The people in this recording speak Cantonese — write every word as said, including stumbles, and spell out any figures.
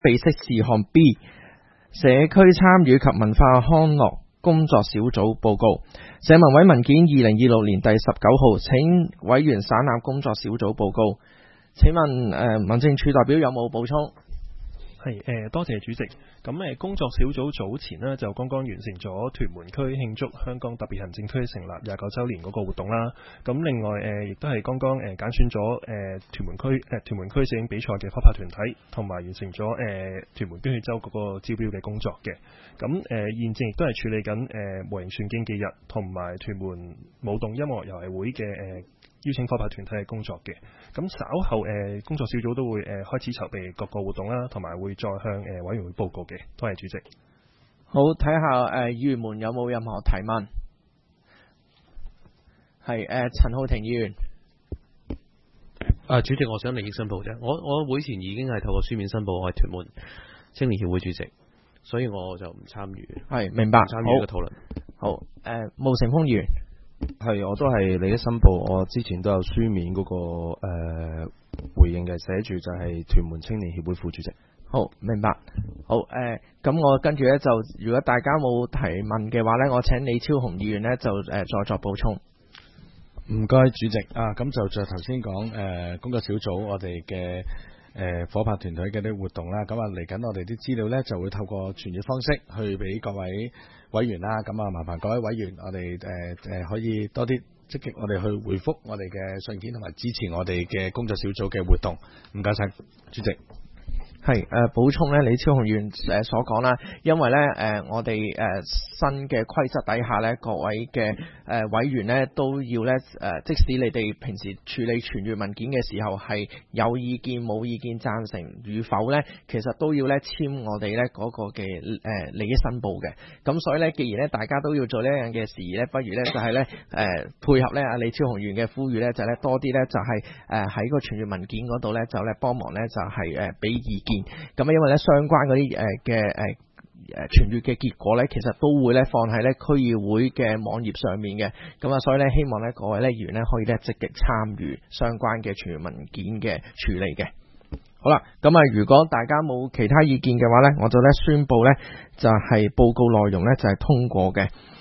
備悉事項 B 社區參與及文化康樂工作小組報告。社民委文件二零二六年第十九號，請委員省覽工作小組報告。請問誒、呃、民政處代表有冇補充？ 係誒、呃，多謝主席。咁誒，工作小組早前呢，就剛剛完成咗屯門區慶祝香港特別行政區成立廿九週年嗰個活動啦。咁另外誒，亦都係剛剛誒揀選咗誒屯門區誒屯門區攝影比賽嘅夥拍團體，同埋完成咗誒、呃、屯門捐血周嗰個招標嘅工作嘅。咁誒、呃、現正亦都係處理緊誒模型船競技日同埋屯門舞動音樂遊藝會嘅誒。呃邀請夥拍團體嘅工作嘅，咁稍後誒、呃、工作小組都會誒、呃、開始籌備各個活動啦，同埋會再向誒、呃、委員會報告嘅。多謝主席。 好，睇下誒議員們有冇任何提問。係誒陳浩庭議員。 啊，主席，我想利益申報啫。我我會前已經係透過書面申報，我係屯門青年協會主席，所以我就唔參與。 係明白。 參與呢個討論。 好，誒、呃、毛成峰議員。 係，我都係利益申報，我之前都有書面嗰、那個誒、呃、回應嘅，寫住就係屯門青年協會副主席。 好，明白。好，誒、呃，咁我跟住咧就，如果大家冇提問嘅話咧，我請李超雄議員咧就誒、呃、再作補充。 唔該，主席啊，咁就着頭先講誒工作小組我哋嘅誒夥拍團隊嘅啲活動啦，咁啊嚟緊我哋啲資料咧就會透過傳閱方式去俾各位委員啦，咁啊麻煩各位委員，我哋誒誒可以多啲積極，我哋去回覆我哋嘅信件，同埋支持我哋嘅工作小組嘅活動。唔該晒，主席。 係誒補充咧，李超雄議員誒所講啦，因為咧誒、呃、我哋誒、呃、新嘅規則底下咧，各位嘅誒、呃、委員咧都要咧誒、呃，即使你哋平時處理傳閱文件嘅時候係有意見冇意見贊成與否咧，其實都要咧簽我哋咧嗰個嘅誒、呃、利益申報嘅。咁所以咧，既然咧大家都要做呢樣嘅事咧，不如咧就係咧誒配合咧阿李超雄議員嘅呼籲咧，就咧、是、多啲咧就係誒喺個傳閱文件嗰度咧就咧幫忙咧就係誒俾意見。咁因為咧相關嗰啲誒嘅誒誒傳閱嘅結果咧，其實都會咧放喺咧區議會嘅網頁上面嘅。咁啊，所以咧希望咧各位咧議員咧可以咧積極參與相關嘅傳閱文件嘅處理嘅。好啦，咁啊，如果大家冇其他意見嘅話咧，我就咧宣佈咧就係報告內容咧就係通過嘅。